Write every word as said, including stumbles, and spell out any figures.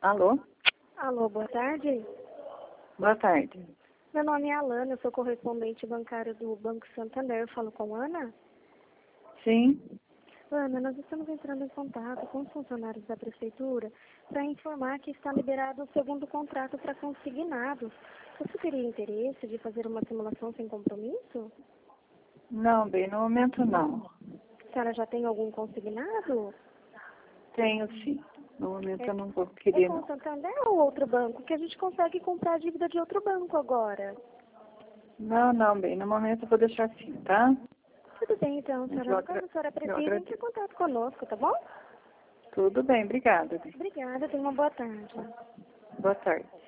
Alô? Alô, boa tarde. Boa tarde. Meu nome é Alana, eu sou correspondente bancária do Banco Santander. Eu falo com Ana? Sim. Ana, nós estamos entrando em contato com os funcionários da Prefeitura para informar que está liberado o segundo contrato para consignados. Você teria interesse de fazer uma simulação sem compromisso? Não, bem, no momento não. A senhora já tem algum consignado? Tenho sim. No momento É, eu não vou é querer com o não. Santander ou outro banco? Que a gente consegue comprar a dívida de outro banco agora. Não, não, bem, no momento eu vou deixar assim, tá? Tudo bem, então, Mas senhora. eu, Quando agra a senhora eu precisa, entre em agradeço. contato conosco, tá bom? Tudo bem, obrigada. Bem. Obrigada, tenha uma boa tarde. Boa tarde.